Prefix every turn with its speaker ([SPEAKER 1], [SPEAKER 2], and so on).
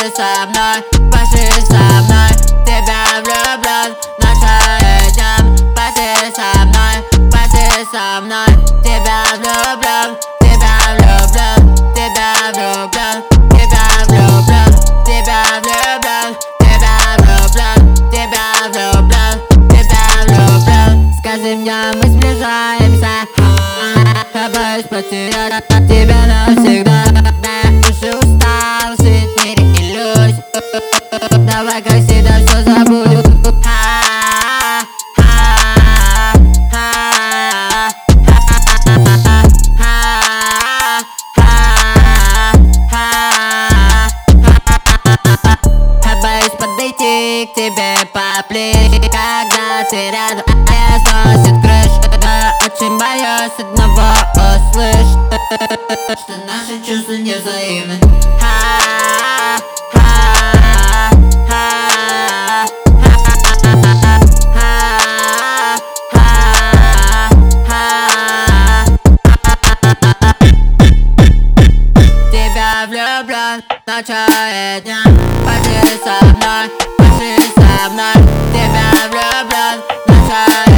[SPEAKER 1] со мной, пошли со мной. Тебя влюблен, ночью идем. Пошли со мной, пошли со мной. Тебя влюблен, тебя влюблен, тебя влюблен, тебя влюблен, тебя влюблен, тебя влюблен, тебя влюблен, тебя влюблен. Скажи мне, мы сближаемся. Я боюсь потерять тебя навсегда. Я уже устал жить в мире иллюзий. Давай как всегда все забудем. Я боюсь подойти к тебе поближе, когда ты рядом, я сносит крышу. Я очень боюсь одного услышать, что наши чувства не взаимны. Тебя влюблен, ночью и днем. Пошли со мной, пошли со мной. Тебя влюблен, ночью